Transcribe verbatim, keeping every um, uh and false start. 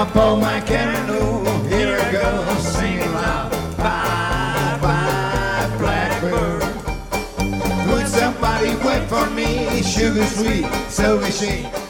I pull my canoe, here I go, singing loud. Bye, bye, blackbird. Would somebody wait for me? Sugar sweet, silver sheen.